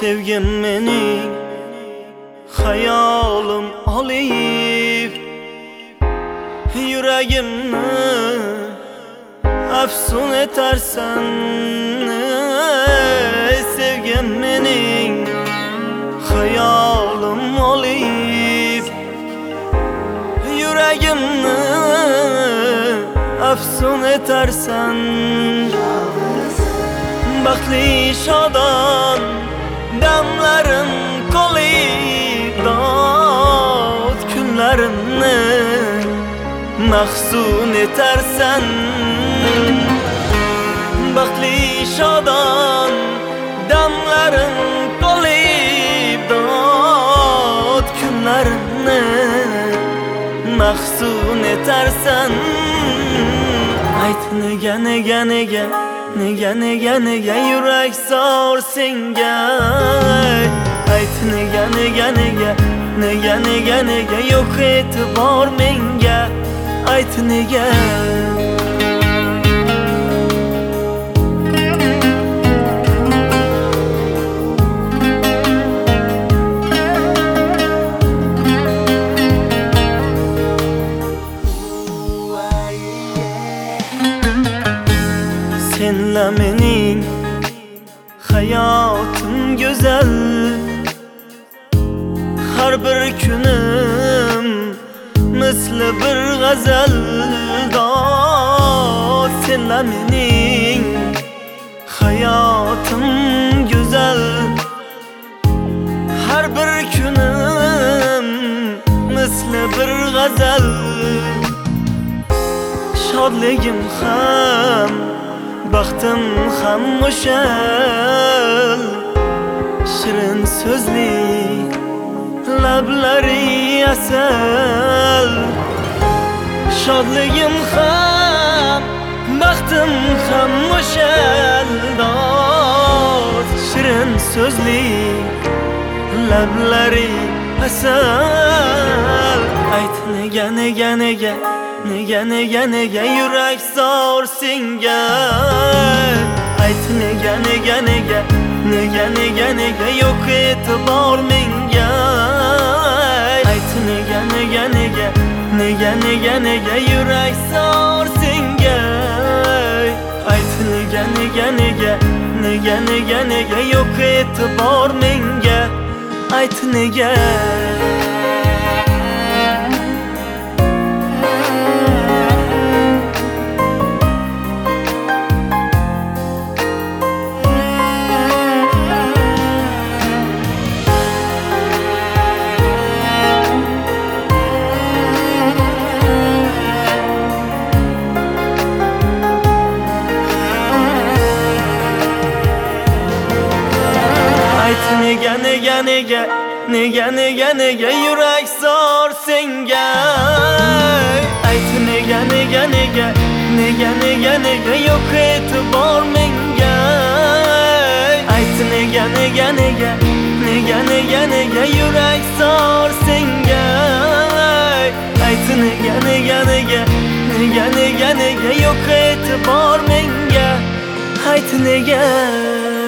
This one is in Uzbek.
sevgim mening hayolim olib yuragimni afsun etarsan. Sevgim mening hayolim olib yuragimni afsun etarsan. Baxtli shodon damlarim qolib dod kunlarimni mahzun etarsan. Baxtli shodon damlarim qolib dod kunlarimni mahzun etarsan. Ayt nega nega nega nega nega nega yurak zor senga. Ayt nega nega nega nega nega nega yo'q e'tibor menga. Ayt nega senla mening hayotim go'zal. Har bir kunim misli bir g'azal. Dod senla mening hayotim go'zal. Har bir kunim misli bir g'azal. Shodligim ham baxtim ham o'shal. Shirin so'zli lablari asal. Shodligim ham baxtim ham o'shal. Dod shirin so'zli lablari asal. Ayt nega nega nega nega nega nega yurak zor senga. Ayt nega nega nega nega nega nega yo'q e'tibor menga. Ayt nega nega nega nega nega nega yurak zor senga. Ayt nega nega nega nega nega nega yo'q e'tibor menga. Ayt nega nega nega nega nega nega nega yurak zor senga. Ayt nega nega nega nega nega nega yo'q e'tibor menga. Ayt nega nega nega nega nega nega yurak zor senga. Ayt nega nega nega nega nega nega yo'q e'tibor menga. Ayt nega